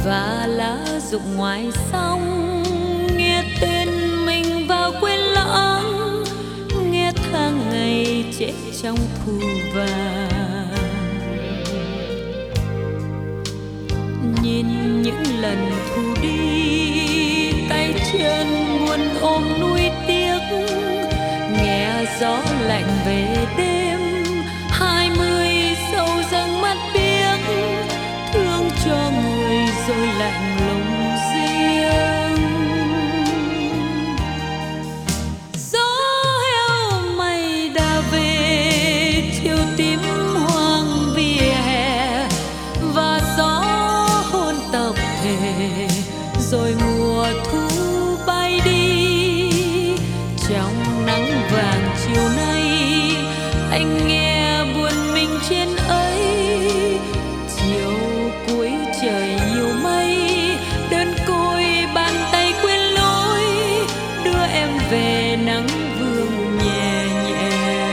và lá rụng ngoài sông, nghe tên mình vào quên lãng, nghe tháng ngày chết trong thu vàng. Nhìn những lần thu đi, tay chân buồn ôm nuối tiếc, nghe gió lạnh về đêm, 20 sầu dâng mắt biếc, thương cho người rồi lạnh lùng riêng. Gió heo mây đã về, chiều tím hoang vỉa hè, và gió hôn tập thể, rồi mùa thu bay đi. Trong nắng vàng chiều nay, anh nghe buồn mình trên ấy. Chiều cuối trời nhiều mây, đơn côi bàn tay quên lối, đưa em về nắng vương nhẹ nhẹ.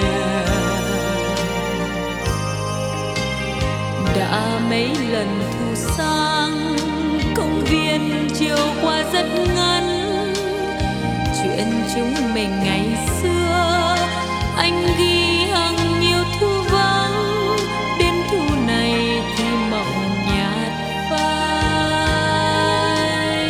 Đã mấy lần thu sang, công viên chiều qua rất ngắn. Chuyện chúng mình ngày xưa, anh ghi hằng nhiều thu vắng. Đến thu này thì mộng nhạt phai.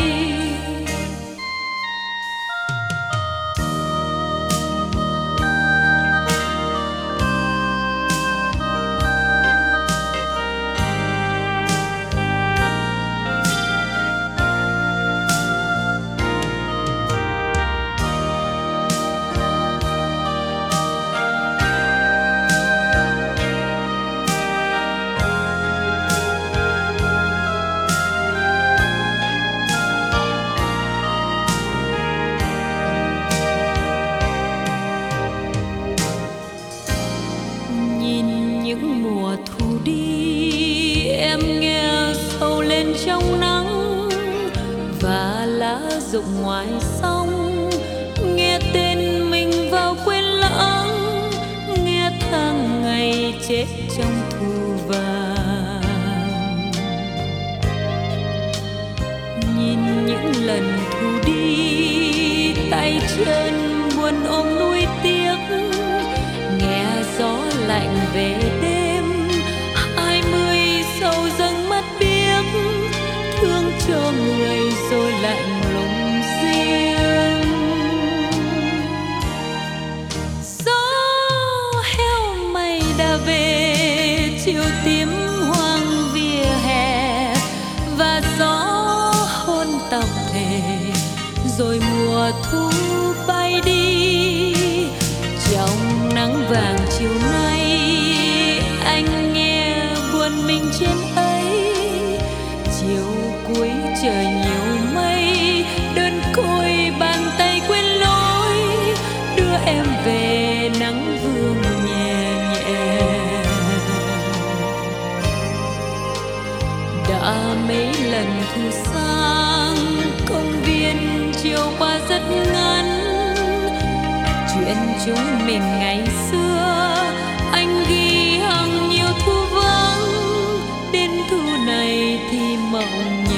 Những mùa thu đi, em nghe sầu lên trong nắng, và lá rụng ngoài sông, nghe tên mình vào quên lãng, nghe tháng ngày chết trong thu vàng. Nhìn những lần thu đi, tay chân buồn ôm nuối tiếc, nghe gió lạnh về đêm, 20 sầu dâng mắt biếc, thương cho người rồi lạnh lùng riêng. Gió heo mây đã về, chiều tím hoang vỉa hè, và gió hôn tập thể, rồi mùa thu bay đi. Trong nắng vàng chiều nay, anh nghe buồn mình trên ấy. Chiều cuối trời nhiều mây, đơn côi bàn tay quên lối, đưa em về nắng vương nhẹ nhẹ. Đã mấy lần thu sang, công viên chiều qua rất ngắn. Chuyện chúng mình ngày xưa, anh ghi hằng nhiều thu vắng. Đến thu này thì mộng